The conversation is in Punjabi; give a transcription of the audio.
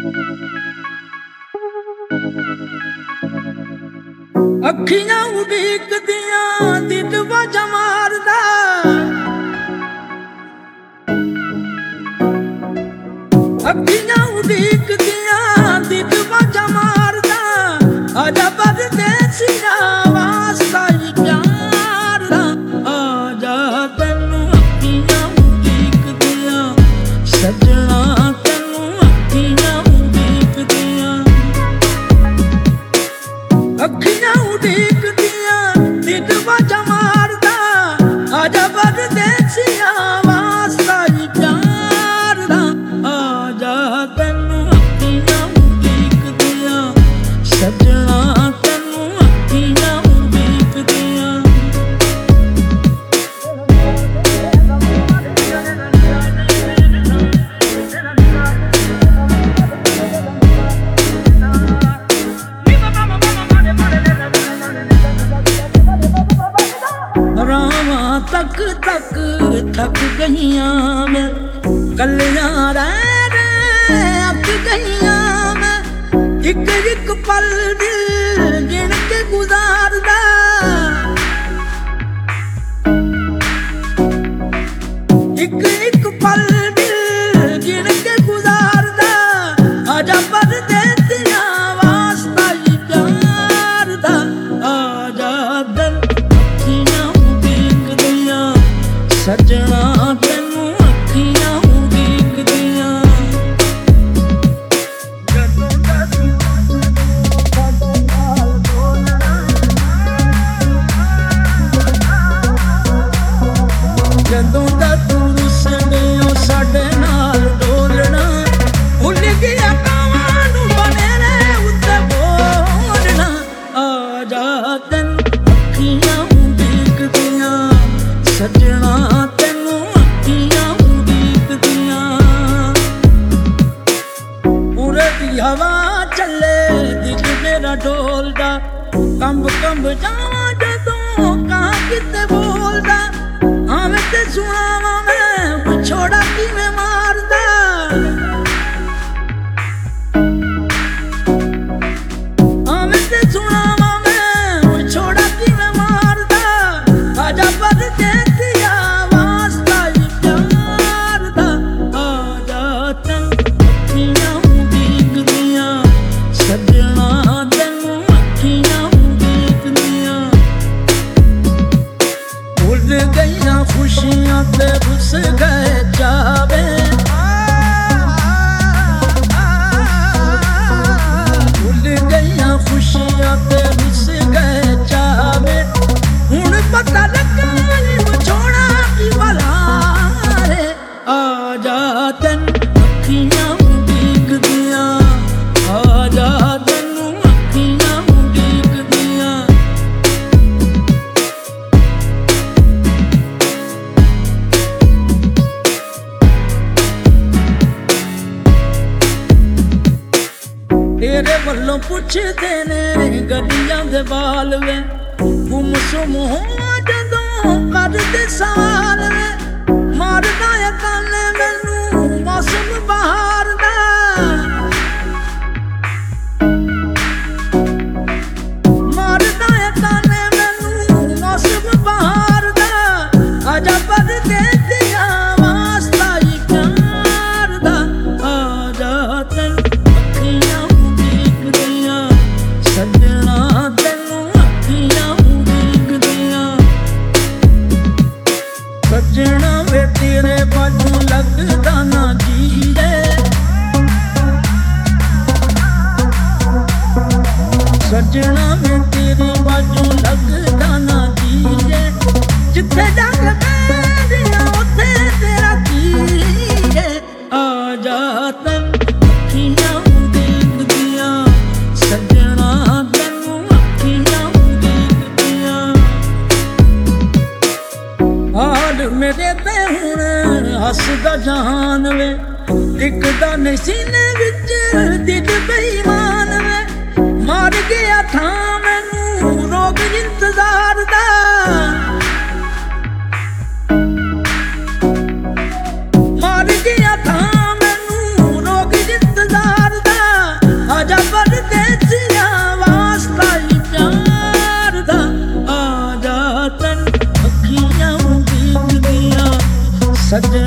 ਅੱਖੀਆਂ ਉਡੀਕਦੀਆਂ ਦਿਲ ਵਾਜਾਂ ਮਾਰਦਾ ਅੱਖੀਆਂ ਉਡੀਕਦੀਆਂ ਦਿਲ ਵਾਜਾਂ ਮਾਰਦਾ ਆਜਾ ਪਰਦੇਸੀਆ ਵਾਸਤਾ ਹੀ ਪਿਆਰ ਦਾ ਆਜਾ ਤੈਨੂੰ ਅੱਖੀਆਂ ਉਡੀਕਦੀਆਂ ਸੱਜਣਾ ਤੈਨੂੰ ਅੱਖੀਆਂ ਉਡੀਕਦੀਆਂ ਅੱਖੀਆਂ ਉਡੀਕਦੀਆਂ ਦਿਲ ਵਾਜਾਂ ਮਾਰਦਾ ਆਜਾ ਪਰਦੇਸੀਆ ਵਾਸਤਾ ਹੀ ਪਿਆਰ ਦਾ ਆਜਾ ਤੈਨੂੰ ਅੱਖੀਆਂ ਉਡੀਕਦੀਆਂ ਸੱਜਣਾ ਤੈਨੂੰ ਅੱਖੀਆਂ ਉਡੀਕਦੀਆਂ ਰਾਵਾਂ ਤੱਕ ਤੱਕ ਥੱਕ ਗਈਆਂ ਮੈਂ ਕੱਲਿਆਂ ਰਹਿ ਰਹਿ ਅੱਕ ਗਈਆਂ ਮੈਂ ਇੱਕ ਇੱਕ ਪਲ ਦਿਲ ਗਿਣ ਕੇ ਗੁਜ਼ਾਰਦਾ ਇੱਕ ਇੱਕ ਪਲ ਦਿਲ ਗਿਣ ਕੇ ਗੁਜ਼ਾਰਦਾ ਆਜਾ ਪਰਦੇਸੀਆ ਵਾਸਤਾ ਹੀ ਪਿਆਰ ਦਾ ਆਜਾ ਦਿਲ ਸੱਜਣਾ ਤੈਨੂੰ ਅੱਖੀਆਂ ਉਡੀਕਦੀਆਂ ਜਦੋਂ ਦਾ ਤੂੰ ਸਾਡੇ ਨਾਲ ਡੋਲਣਾ ਜਦੋਂ ਦਾ ਤੂੰ ਰੁੱਸਣਿਓ ਸਾਡੇ ਨਾਲ ਡੋਲਣਾ ਭੁੱਲ ਗਿਆ ਕਾਵਾਂ ਨੂੰ ਬਨੇਰੇ ਉੱਤੇ ਬੋਲਣਾ ਆਜਾ ਤੈਨੂੰ ਅੱਖੀਆਂ ਉਡੀਕਦੀਆਂ ਸੱਜਣਾ ਤੈਨੂੰ ਅੱਖੀਆਂ ਉਡੀਕਦੀਆਂ ਪੂਰੇ ਦੀ ਹਵਾ ਚੱਲੇ ਦਿਲ ਮੇਰਾ ਡੋਲਦਾ ਕੰਬ ਕੰਬ ਜਾਵਾਂ ਜਦੋਂ ਕਾਂ ਕਿਤੇ ਬੋਲਦਾ ਆਵੇਂ ਤੇ ਸੁਣਾਵਾਂ ਮੈਂ ਵਿਛੋੜਾ ਕਿਵੇਂ ਮਾਰਦਾ ਆਵੇਂ ਤੇ ਸੁਣਾਵਾਂ ਮੈਂ ਵਿਛੋੜਾ ਕਿਵੇਂ ਮਾਰਦਾ ਆਜਾ ਪਰਦੇਸੀਆ ਵਾਸਤਾ ਹੀ ਪਿਆਰ ਦਾ ਆਜਾ ਤੈਨੂੰ ਅੱਖੀਆਂ ਉਡੀਕਦੀਆਂ ਸੱਜਣਾ ਤੈਨੂੰ ਅੱਖੀਆਂ ਉਡੀਕਦੀਆਂ ਭੁੱਲ ਗਈਆਂ ਖੁਸ਼ੀਆਂ ਤੇ ਰੁੱਸ ਗਏ ਜਾਵੇ ਭੁੱਲ ਗਈਆਂ ਖੁਸ਼ੀਆਂ ਤੇ ਰੁੱਸ ਗਏ ਜਾਵੇ ਹੁਣ ਪਤਾ ਲੱਗਾ ਵਿਛੋੜਾ ਕੀ ਵਾਲਾ ਰੇ ਆਜਾ ਤੈਨੂੰ ਅੱਖੀਆਂ ਉਡੀਕਦੀਆਂ ਆਜਾ ਤੈਨੂੰ ਅੱਖੀਆਂ ਉਡੀਕਦੀਆਂ ਤੇਰੇ ਵੱਲੋਂ ਪੁੱਛਦੇ ਨੇ ਗੱਡੀਆਂ ਦੇ ਬਾਲ ਵੇ ਗੁੰਮਸੁੰਮ ਹੋਵਾਂ ਜਦੋਂ ਕਰਦੇ ਸਵਾਲ ਵੇ ਮਾਰਦਾ ਏ ਤਾਨੇ ਮੈਨੂੰ ਮੌਸਮ ਬਹਾਰ ਦਾ ਮਾਰਦਾ ਏ ਤਾਨੇ ਮੈਨੂੰ ਮੌਸਮ ਬਹਾਰ ਦਾ ਆਜਾ ਪਰਦੇਸੀਆ ਵਾਸਤਾ ਹੀ ਪਿਆਰ ਦਾ ਆਜਾ ਤੈਨੂੰ ਅੱਖੀਆਂ ਉਡੀਕਦੀਆਂ ਸੱਜਣਾ ਤੈਨੂੰ ਅੱਖੀਆਂ ਸੱਜਣਾ ਵੇ ਤੇਰੇ ਬਾਝੋਂ ਲੱਗਦਾ ਨਾ ਜੀਏ ਸੱਜਣਾ ਵੇ ਤੇਰੇ ਬਾਝੋਂ ਲੱਗਦਾ ਨਾ ਜੀਏ ਜਿੱਥੇ ਜੰਗ ਪੈਂਦੀਆਂ ਉੱਥੇ ਤੇਰਾ ਜੀਏ ਆਜਾ ਤੈਨੂੰ ਅੱਖੀਆਂ ਉਡੀਕਦੀਆਂ ਸੱਜਣਾ ਤੈਨੂੰ ਅੱਖੀਆਂ ਉਡੀਕਦੀਆਂ ਹਾਲ ਮੇਰੇ ਤੇ ਹੁਣ ਹੱਸਦਾ ਜਹਾਨ ਵੇ ਦਿਖਦਾ ਨਹੀਂ ਸੀਨੇ ਵਿੱਚ ਦਿਲ ਬੇਈਮਾਨ ਵੇ ਮਾਰ ਗਿਆ ਥਾਂ ਮੈਨੂੰ ਰੋਗ ਇੰਤਜ਼ਾਰ ਦਾ ਮਾਰ ਗਿਆ ਥਾਂ ਮੈਨੂੰ ਰੋਗ ਇੰਤਜ਼ਾਰ ਦਾ ਸੱਜਣ